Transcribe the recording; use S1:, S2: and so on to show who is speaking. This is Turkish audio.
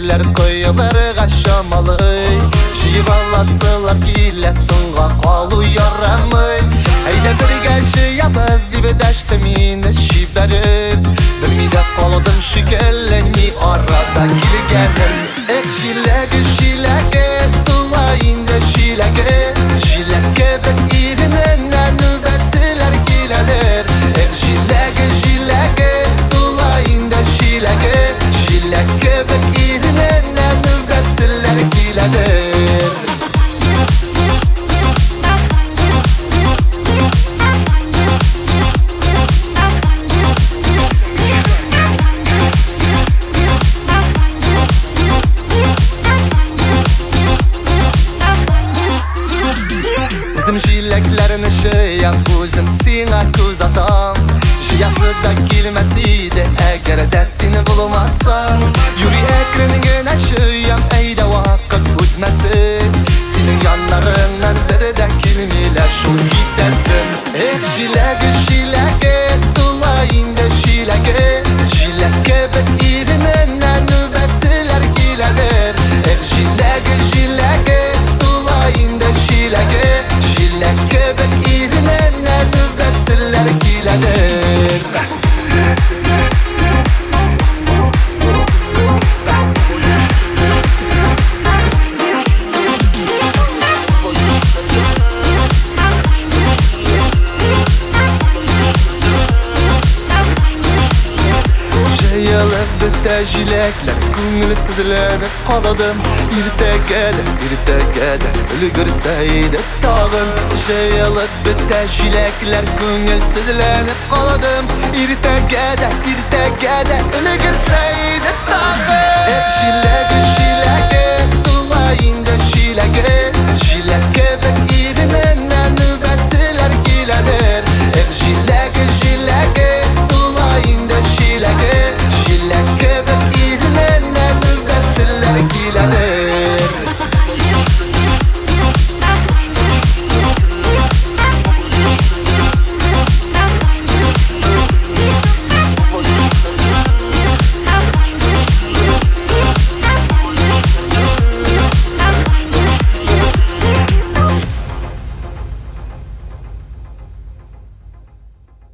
S1: Çilekler koyular kaşamalı, Şivalasılar kilesunga kalı yaramı. Eyde bir gelşi yapaz dibe deştemine şiberip, Bilmide kaladım şikelleni arada kilgelim. Ek şilege tulayında şilege, Şilege ben irinden nübesiler giledir. Ek şilege tulayında şilege, Şilege ben irinden nübesiler giledir. Bizim şileklerin ışıya kuzum sina kuz atam, Şiyası da kilmesiydi eğer de seni bulmazsa. Yürü ekranın güneşiyem eyde vakit utmesin, Senin yanlarından biri de kilmiyle şu gidesin. Şilege tulayında şilege, Şilege ben irinden nübesiler giledir. Şilege tulayında şilege, Şilege ben irinden nübesiler giledir. Yayılıp bitti jilekler, Künülsüzlenip kaladım. İrtegede ölü görseydi tağın. Yayılıp bitti jilekler, Künülsüzlenip kaladım. İrtegede ölü görseydi tağın.